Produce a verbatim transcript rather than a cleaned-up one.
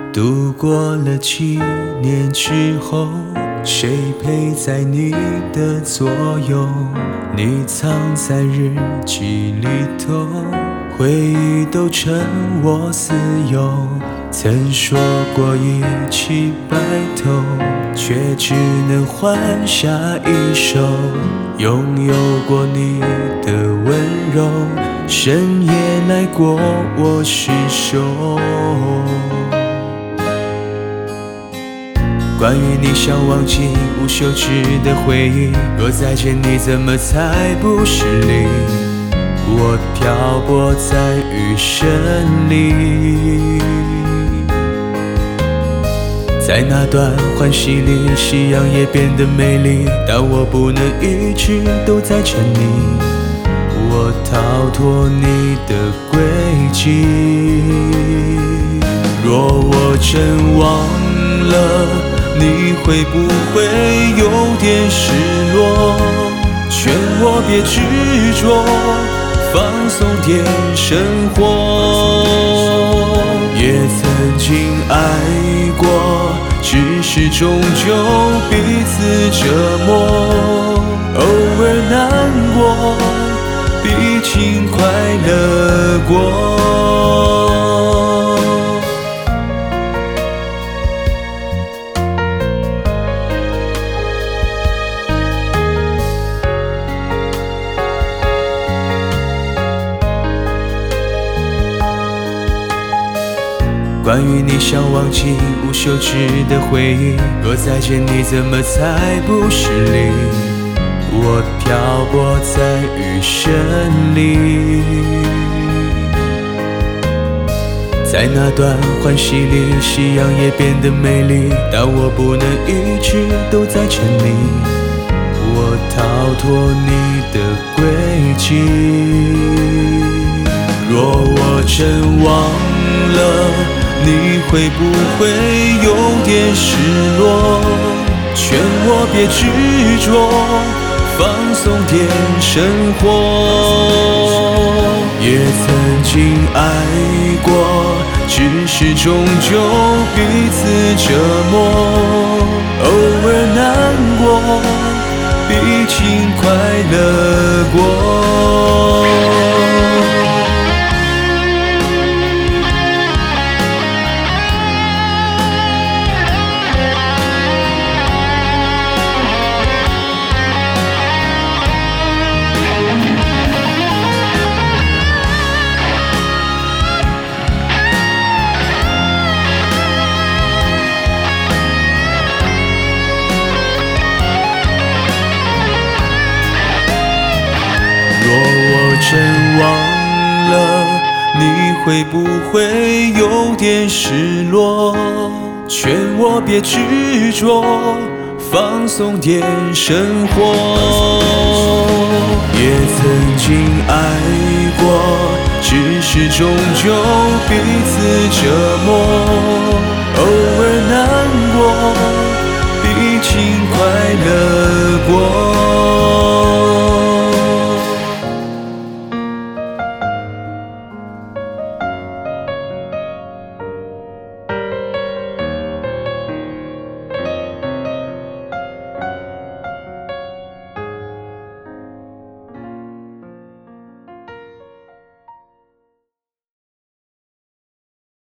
度过了七年之后，谁陪在你的左右？你藏在日记里头，回忆都成我私有。曾说过一起白头，却只能换下一首。拥有过你的温柔，深夜来过我失手。关于你想忘记无休止的回忆，若再见你怎么才不失礼？我漂泊在余生里，在那段欢喜里，夕阳也变得美丽，但我不能一直都在沉溺，我逃脱你的轨迹。若我真忘了，你会不会有点失落？劝我别执着，放松点生活。也曾经爱过，只是终究彼此折磨。偶尔难过，比尽快乐过。关于你想忘记无休止的回忆，若再见你怎么才不失礼？我漂泊在余生里，在那段欢喜里，夕阳也变得美丽，但我不能一直都在沉溺，我逃脱你的轨迹。若我真忘了，你会不会有点失落？劝我别执着，放松点生活。也曾经爱过，只是终究彼此折磨。偶尔难过，比尽快乐过。若我真忘了，你会不会有点失落？劝我别执着，放松点生活。也曾经爱过，只是终究彼此折磨。